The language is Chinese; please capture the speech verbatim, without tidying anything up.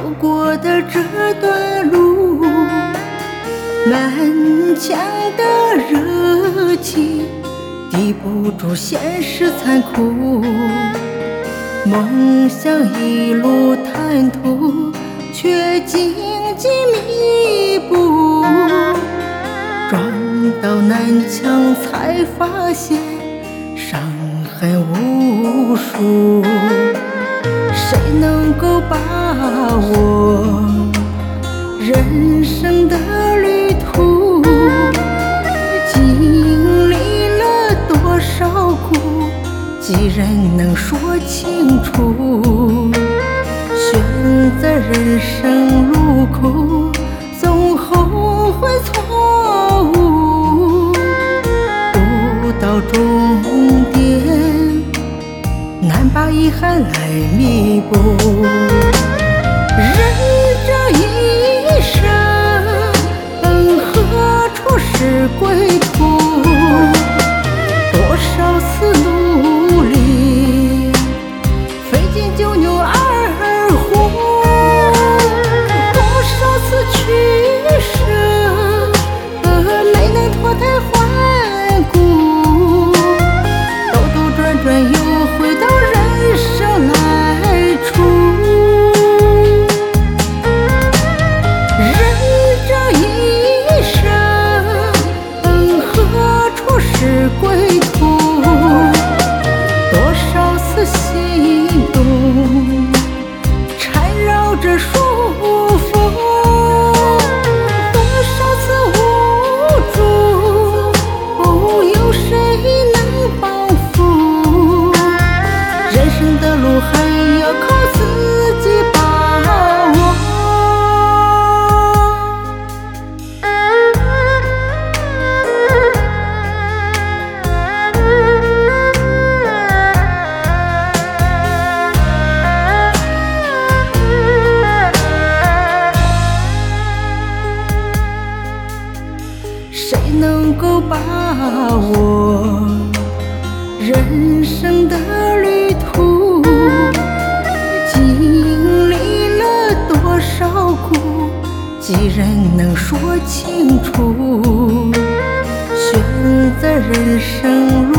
过的这段路，满腔的热情抵不住现实残酷，梦想一路坦途，却荆棘密布。撞到南墙才发现伤痕无数，谁能够把握人生的旅途？经历了多少苦，几人能说清楚？选择人生路口，总后悔错误。不到终点，难把遗憾来弥补。人这一生，何处是归途？多少次努力，费尽九牛二虎；多少次取舍，没能脱胎换骨。兜兜转转又回到人生来处。人这一生，何处是归途？多少次心动，缠绕着束缚；多少次无助，有谁能帮扶？人生的路还要靠自己把握。谁能够把握人生的旅途？经历了多少苦，几人能说清楚？选择人生路